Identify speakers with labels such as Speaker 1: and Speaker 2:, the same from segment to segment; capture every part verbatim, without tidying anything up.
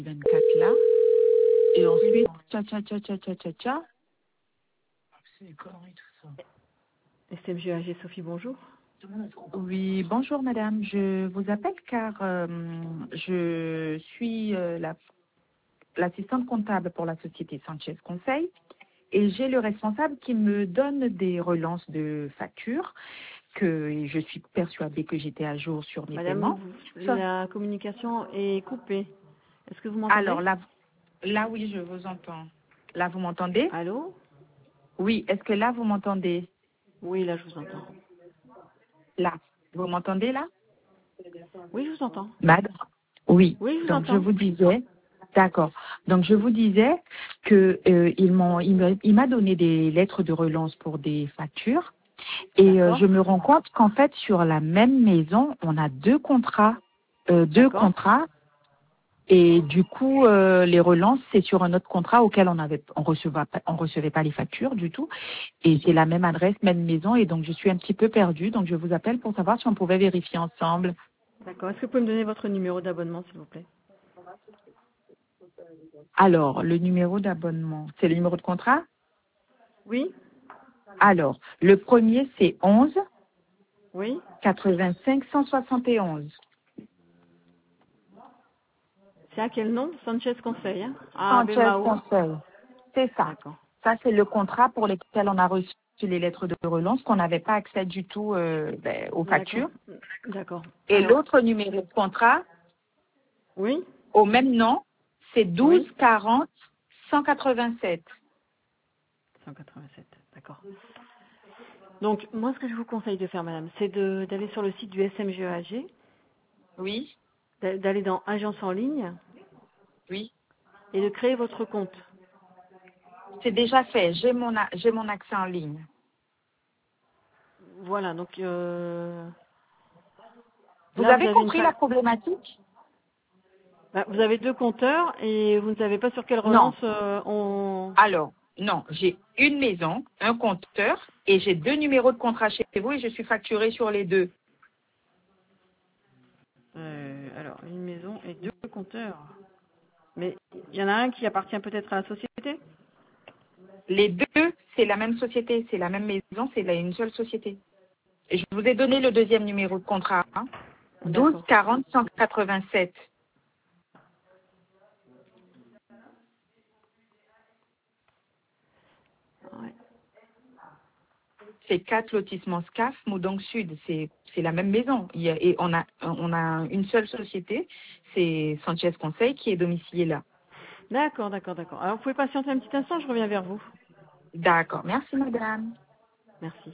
Speaker 1: vingt-quatre là. Et ensuite, tcha tcha tcha tcha tcha tcha tcha.
Speaker 2: C'est des conneries tout ça.
Speaker 3: S M G A G Sophie, bonjour.
Speaker 1: Oui, bonjour madame. Je vous appelle car euh, je suis euh, la- l'assistante comptable pour la société Sanchez Conseil et j'ai le responsable qui me donne des relances de factures que je suis persuadée que j'étais à jour sur mes
Speaker 3: Madame,
Speaker 1: paiements.
Speaker 3: vous-
Speaker 1: Ça-
Speaker 3: la communication est coupée. Est-ce que vous m'entendez?
Speaker 1: Alors là, là oui, je vous entends. Là, vous m'entendez?
Speaker 3: Allô?
Speaker 1: Oui, est-ce que là, vous m'entendez?
Speaker 3: Oui, là, je vous entends.
Speaker 1: Là, vous m'entendez là?
Speaker 3: Oui, je vous entends.
Speaker 1: Madame? Oui,
Speaker 3: Oui, je vous
Speaker 1: donc je
Speaker 3: entends.
Speaker 1: vous disais, d'accord. Donc je vous disais que euh, ils m'ont, il m'a il m'a donné des lettres de relance pour des factures et euh,
Speaker 3: D'accord.
Speaker 1: je me rends compte qu'en fait sur la même maison, on a deux contrats, euh, deux
Speaker 3: D'accord.
Speaker 1: contrats et du coup euh, les relances c'est sur un autre contrat auquel on avait, on recevait pas, on recevait pas les factures du tout et c'est la même adresse, même maison et donc je suis un petit peu perdue donc je vous appelle pour savoir si on pouvait vérifier ensemble.
Speaker 3: D'accord. Est-ce que vous pouvez me donner votre numéro d'abonnement, s'il vous plaît?
Speaker 1: Alors le numéro d'abonnement, c'est le numéro de contrat?
Speaker 3: Oui?
Speaker 1: Alors, le premier, c'est onze
Speaker 3: Oui?
Speaker 1: quatre-vingt-cinq cent soixante et onze.
Speaker 3: C'est à quel nom? Sanchez Conseil, hein? Ah,
Speaker 1: Sanchez
Speaker 3: Bilbao.
Speaker 1: Conseil. C'est ça.
Speaker 3: D'accord.
Speaker 1: Ça, c'est le contrat pour lequel on a reçu les lettres de relance, qu'on n'avait pas accès du tout euh, ben, aux
Speaker 3: D'accord.
Speaker 1: factures.
Speaker 3: D'accord.
Speaker 1: Et
Speaker 3: Alors,
Speaker 1: l'autre numéro de contrat,
Speaker 3: oui?
Speaker 1: au même nom, c'est douze
Speaker 3: Oui?
Speaker 1: quarante cent quatre-vingt-sept.
Speaker 3: cent quatre-vingt-sept. D'accord. Donc, moi, ce que je vous conseille de faire, madame, c'est de- d'aller sur le site du S M G A G,
Speaker 1: Oui,
Speaker 3: d'a- d'aller dans Agence en ligne
Speaker 1: oui.
Speaker 3: et de créer votre compte.
Speaker 1: C'est déjà fait. J'ai mon, a- j'ai mon accès en ligne.
Speaker 3: Voilà, donc euh,
Speaker 1: Vous
Speaker 3: là, vous
Speaker 1: avez
Speaker 3: avez une
Speaker 1: compris la
Speaker 3: fa-
Speaker 1: problématique?
Speaker 3: bah, vous avez deux compteurs et vous ne savez pas sur quelle
Speaker 1: Non.
Speaker 3: relance euh, on...
Speaker 1: Alors, non, j'ai une maison, un compteur, et j'ai deux numéros de contrat chez vous et je suis facturée sur les deux.
Speaker 3: Euh, alors, une maison et deux compteurs. Mais il y en a un qui appartient peut-être à la société?
Speaker 1: Les deux, c'est la même société, c'est la même maison, c'est la- une seule société. Et je vous ai donné le deuxième numéro de contrat, hein, douze
Speaker 3: D'accord.
Speaker 1: quarante cent quatre-vingt-sept.
Speaker 3: Ouais.
Speaker 1: C'est quatre lotissements SCAF, Moudon Sud, c'est c'est la même maison. Il y a- et on a, on a une seule société, c'est Sanchez Conseil qui est domicilié là.
Speaker 3: D'accord, d'accord, d'accord. Alors, vous pouvez patienter un petit instant, je reviens vers vous.
Speaker 1: D'accord, merci madame.
Speaker 3: Merci.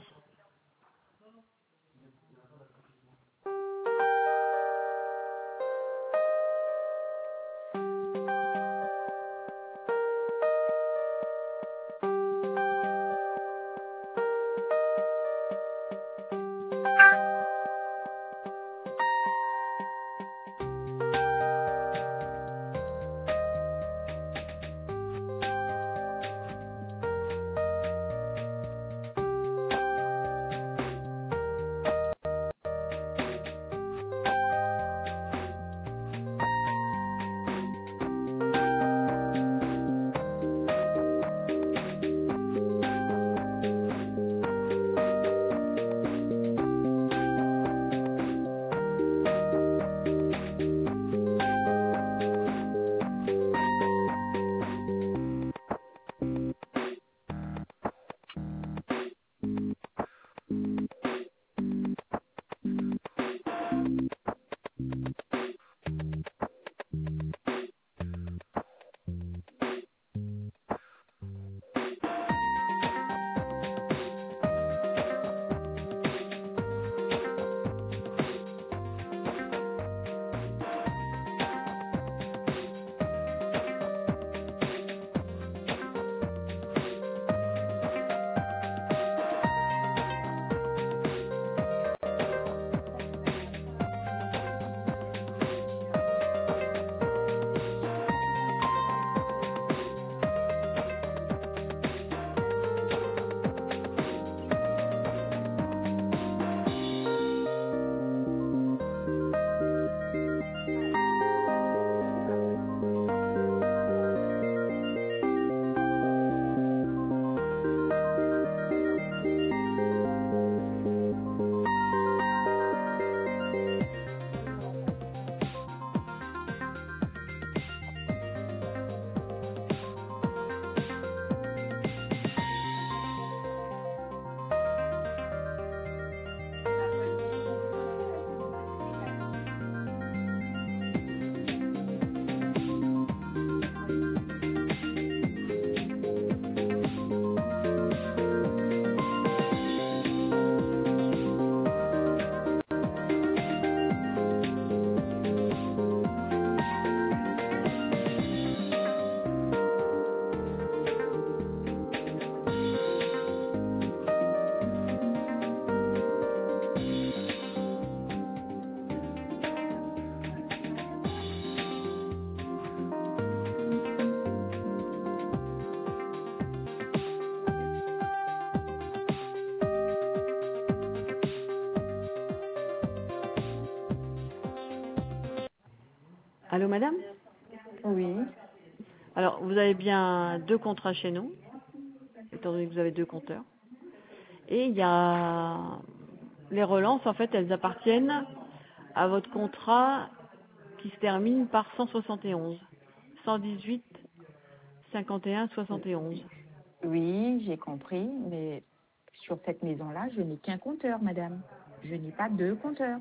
Speaker 3: Allô, madame?
Speaker 1: Oui.
Speaker 3: Alors, vous avez bien deux contrats chez nous, étant donné que vous avez deux compteurs. Et il y a les relances, en fait, elles appartiennent à votre contrat qui se termine par cent soixante et onze. cent dix-huit, cinquante et un, soixante et onze.
Speaker 1: Oui, j'ai compris, mais sur cette maison-là, je n'ai qu'un compteur, madame. Je n'ai pas deux compteurs.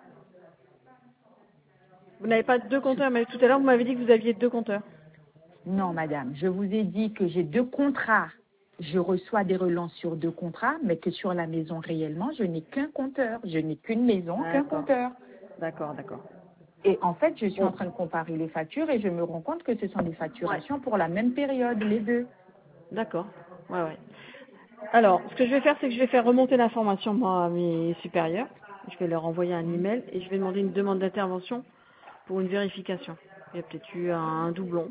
Speaker 3: Vous n'avez pas deux compteurs, mais tout à l'heure, vous m'avez dit que vous aviez deux compteurs.
Speaker 1: Non, madame, je vous ai dit que j'ai deux contrats. Je reçois des relances sur deux contrats, mais que sur la maison réellement, je n'ai qu'un compteur. Je n'ai qu'une maison, qu'un
Speaker 3: D'accord.
Speaker 1: compteur.
Speaker 3: D'accord, d'accord.
Speaker 1: Et en fait, je suis
Speaker 3: Bon.
Speaker 1: en train de comparer les factures et je me rends compte que ce sont des
Speaker 3: Ouais.
Speaker 1: facturations pour la même période, les deux.
Speaker 3: D'accord. Ouais, ouais. Alors, ce que je vais faire, c'est que je vais faire remonter l'information, moi, à mes supérieurs. Je vais leur envoyer un email et je vais demander une demande d'intervention pour une vérification. Il y a peut-être eu un doublon.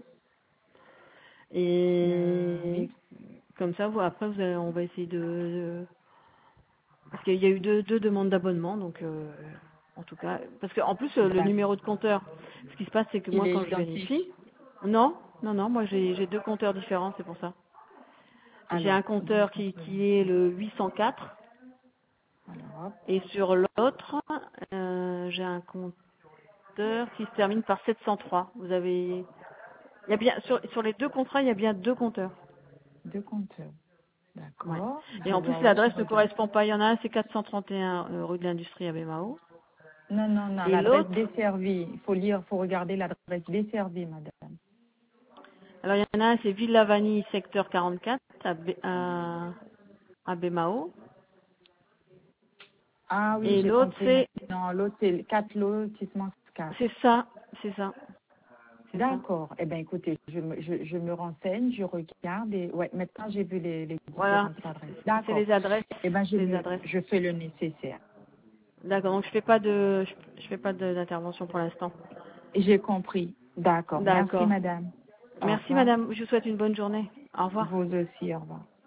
Speaker 1: Euh,
Speaker 3: Et
Speaker 1: oui.
Speaker 3: comme ça, vous, après, vous allez, on va essayer de... de- Parce qu'il y a eu deux, deux demandes d'abonnement, donc... euh, en tout cas, parce qu'en plus, euh, le
Speaker 1: D'ac-
Speaker 3: numéro de compteur, ce qui se passe, c'est que
Speaker 1: Il
Speaker 3: moi,
Speaker 1: est
Speaker 3: quand je
Speaker 1: identique.
Speaker 3: vérifie... Non, non, non, moi, j'ai j'ai deux compteurs différents, c'est pour ça. J'ai un
Speaker 1: Alors, deux
Speaker 3: compteur qui,
Speaker 1: compteurs.
Speaker 3: qui est le huit cent quatre.
Speaker 1: Alors, hop.
Speaker 3: Et sur l'autre, euh, j'ai un compteur qui se termine par sept cent trois. Vous avez, il y a bien sur, sur les deux contrats, il y a bien deux compteurs.
Speaker 1: Deux compteurs.
Speaker 3: Ouais.
Speaker 1: D'accord.
Speaker 3: Et
Speaker 1: Je
Speaker 3: en plus,
Speaker 1: dois, ouais, je
Speaker 3: l'adresse ne
Speaker 1: regarde.
Speaker 3: correspond pas. Il y en a un, c'est quatre cent trente et un euh, rue de l'Industrie à Bémao.
Speaker 1: Non, non, non,
Speaker 3: Et
Speaker 1: l'adresse
Speaker 3: l'autre,
Speaker 1: desservie. Il faut lire, faut regarder l'adresse desservie, madame.
Speaker 3: alors il y en a un, c'est Villa Vanille, secteur quarante-quatre à, Bé- à, à Bémao.
Speaker 1: Ah oui,
Speaker 3: Et
Speaker 1: j'ai
Speaker 3: l'autre,
Speaker 1: compris
Speaker 3: c'est,
Speaker 1: maintenant. L'autre, c'est le quatre lotissement quatre.
Speaker 3: c'est ça, c'est ça, c'est ça.
Speaker 1: D'accord. Eh bien, écoutez, je me, je, je me renseigne, je regarde et ouais, maintenant j'ai vu les, les
Speaker 3: Voilà,
Speaker 1: différentes adresses.
Speaker 3: c'est c'est
Speaker 1: D'accord.
Speaker 3: les adresses,
Speaker 1: Eh bien, je,
Speaker 3: les
Speaker 1: me-
Speaker 3: adresses.
Speaker 1: je fais le nécessaire.
Speaker 3: D'accord, donc je fais pas de, je, je fais pas de- d'intervention pour l'instant.
Speaker 1: J'ai compris. D'accord. Merci,
Speaker 3: D'accord.
Speaker 1: madame. Au
Speaker 3: Merci
Speaker 1: revoir.
Speaker 3: madame, je vous souhaite une bonne journée. Au revoir.
Speaker 1: Vous aussi, au revoir.